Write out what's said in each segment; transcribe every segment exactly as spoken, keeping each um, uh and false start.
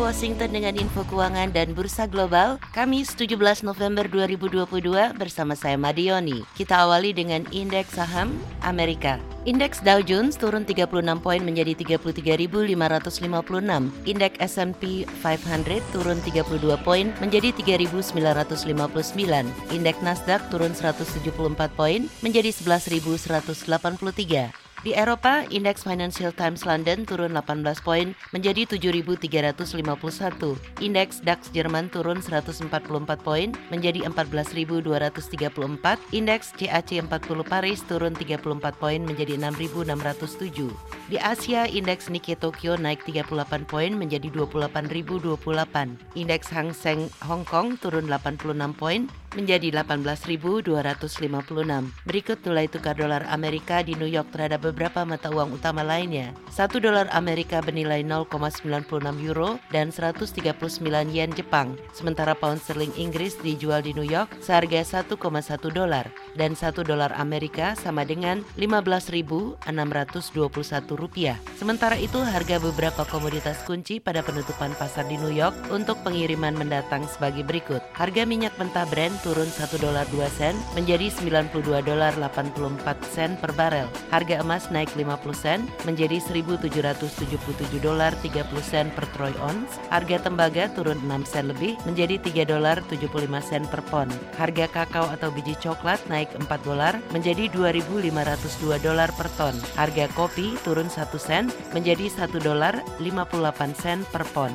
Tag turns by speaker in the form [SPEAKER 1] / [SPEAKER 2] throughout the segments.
[SPEAKER 1] Washington dengan info keuangan dan bursa global, Kamis tujuh belas November dua ribu dua puluh dua bersama saya Madioni. Kita awali dengan indeks saham Amerika. Indeks Dow Jones turun tiga puluh enam poin menjadi tiga puluh tiga ribu lima ratus lima puluh enam. Indeks S and P lima ratus turun tiga puluh dua poin menjadi tiga ribu sembilan ratus lima puluh sembilan. Indeks Nasdaq turun seratus tujuh puluh empat poin menjadi sebelas ribu seratus delapan puluh tiga. Di Eropa, indeks Financial Times London turun delapan belas poin menjadi tujuh ribu tiga ratus lima puluh satu. Indeks DAX Jerman turun seratus empat puluh empat poin menjadi empat belas ribu dua ratus tiga puluh empat. Indeks C A C empat puluh Paris turun tiga puluh empat poin menjadi enam ribu enam ratus tujuh. Di Asia, indeks Nikkei Tokyo naik tiga puluh delapan poin menjadi dua puluh delapan ribu dua puluh delapan. Indeks Hang Seng Hong Kong turun delapan puluh enam poin menjadi delapan belas ribu dua ratus lima puluh enam. Berikut nilai tukar dolar Amerika di New York terhadap beberapa mata uang utama lainnya. satu dolar Amerika bernilai nol koma sembilan puluh enam euro dan seratus tiga puluh sembilan yen Jepang. Sementara pound sterling Inggris dijual di New York seharga satu koma satu dolar dan satu dolar Amerika sama dengan lima belas ribu enam ratus dua puluh satu rupiah. Sementara itu harga beberapa komoditas kunci pada penutupan pasar di New York untuk pengiriman mendatang sebagai berikut. Harga minyak mentah Brent turun satu dolar dua sen menjadi sembilan puluh dua dolar delapan puluh empat sen per barel. Harga emas naik lima puluh sen menjadi seribu tujuh ratus tujuh puluh tujuh dolar tiga puluh sen per troy ounce. Harga tembaga turun enam sen lebih menjadi tiga dolar tujuh puluh lima sen per pon. Harga kakao atau biji coklat naik empat dolar menjadi dua ribu lima ratus dua dolar per ton. Harga kopi turun satu sen menjadi satu dolar lima puluh delapan sen per pon.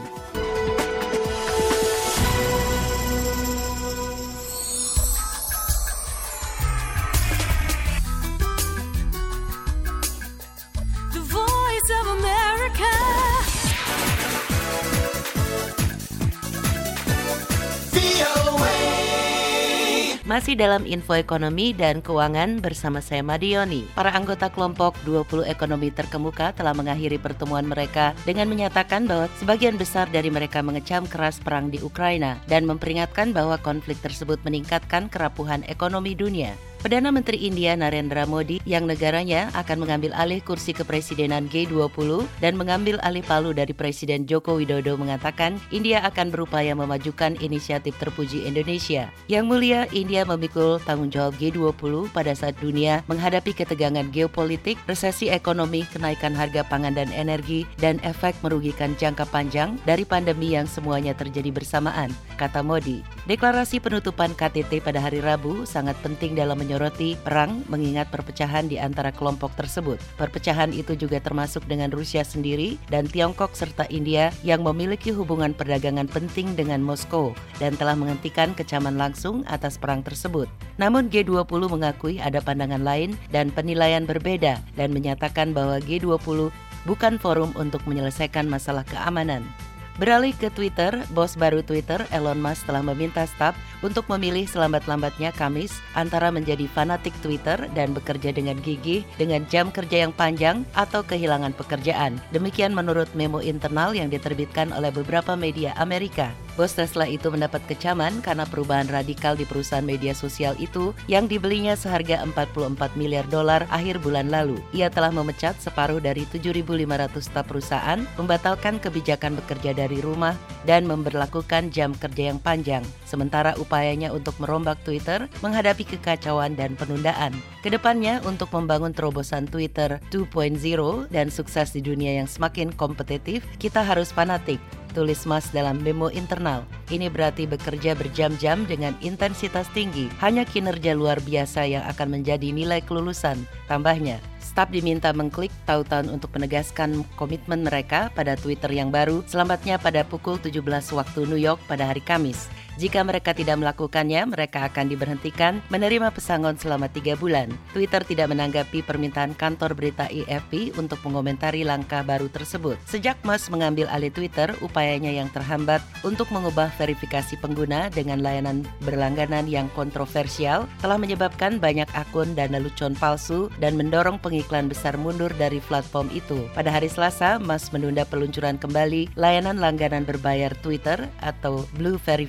[SPEAKER 1] Masih dalam info ekonomi dan keuangan bersama saya Madioni. Para anggota kelompok dua puluh ekonomi terkemuka telah mengakhiri pertemuan mereka dengan menyatakan bahwa sebagian besar dari mereka mengecam keras perang di Ukraina dan memperingatkan bahwa konflik tersebut meningkatkan kerapuhan ekonomi dunia. Perdana Menteri India Narendra Modi yang negaranya akan mengambil alih kursi kepresidenan G dua puluh dan mengambil alih palu dari Presiden Joko Widodo mengatakan India akan berupaya memajukan inisiatif terpuji Indonesia. Yang mulia, India memikul tanggung jawab G dua puluh pada saat dunia menghadapi ketegangan geopolitik, resesi ekonomi, kenaikan harga pangan dan energi, dan efek merugikan jangka panjang dari pandemi yang semuanya terjadi bersamaan, kata Modi. Deklarasi penutupan K T T pada hari Rabu sangat penting dalam menyoroti perang mengingat perpecahan di antara kelompok tersebut. Perpecahan itu juga termasuk dengan Rusia sendiri dan Tiongkok serta India yang memiliki hubungan perdagangan penting dengan Moskow dan telah menghentikan kecaman langsung atas perang tersebut. Namun G dua puluh mengakui ada pandangan lain dan penilaian berbeda dan menyatakan bahwa G dua puluh bukan forum untuk menyelesaikan masalah keamanan. Beralih ke Twitter, bos baru Twitter Elon Musk telah meminta staf untuk memilih selambat-lambatnya Kamis antara menjadi fanatik Twitter dan bekerja dengan gigih dengan jam kerja yang panjang atau kehilangan pekerjaan. Demikian menurut memo internal yang diterbitkan oleh beberapa media Amerika. Bos Tesla itu mendapat kecaman karena perubahan radikal di perusahaan media sosial itu yang dibelinya seharga empat puluh empat miliar dolar akhir bulan lalu. Ia telah memecat separuh dari tujuh ribu lima ratus staf perusahaan, membatalkan kebijakan bekerja dari rumah, dan memberlakukan jam kerja yang panjang. Sementara upayanya untuk merombak Twitter menghadapi kekacauan dan penundaan. Kedepannya untuk membangun terobosan Twitter dua titik nol dan sukses di dunia yang semakin kompetitif, kita harus fanatik, tulis Musk dalam memo internal. Ini berarti bekerja berjam-jam dengan intensitas tinggi. Hanya kinerja luar biasa yang akan menjadi nilai kelulusan, tambahnya. Staf diminta mengklik tautan untuk menegaskan komitmen mereka pada Twitter yang baru selamatnya pada pukul tujuh belas waktu New York pada hari Kamis. Jika mereka tidak melakukannya, mereka akan diberhentikan menerima pesangon selama tiga bulan. Twitter tidak menanggapi permintaan kantor berita A F P untuk mengomentari langkah baru tersebut. Sejak Musk mengambil alih Twitter, upayanya yang terhambat untuk mengubah verifikasi pengguna dengan layanan berlangganan yang kontroversial telah menyebabkan banyak akun dan lelucon palsu dan mendorong pengiklan besar mundur dari platform itu. Pada hari Selasa, Musk menunda peluncuran kembali layanan langganan berbayar Twitter atau Blue Verified.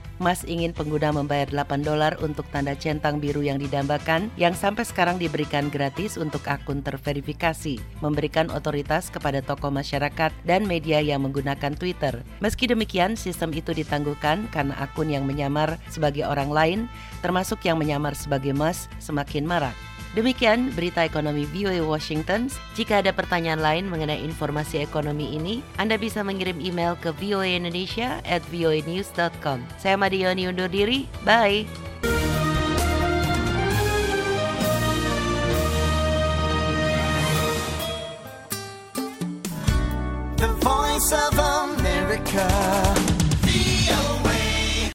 [SPEAKER 1] Musk ingin pengguna membayar delapan dolar untuk tanda centang biru yang didambakan yang sampai sekarang diberikan gratis untuk akun terverifikasi, memberikan otoritas kepada tokoh masyarakat dan media yang menggunakan Twitter. Meski demikian, sistem itu ditangguhkan karena akun yang menyamar sebagai orang lain, termasuk yang menyamar sebagai Musk, semakin marak. Demikian berita ekonomi V O A Washington. Jika ada pertanyaan lain mengenai informasi ekonomi ini, Anda bisa mengirim email ke v o a indonesia at v o a news dot com. Saya Madioni undur diri, bye!
[SPEAKER 2] The Voice of America.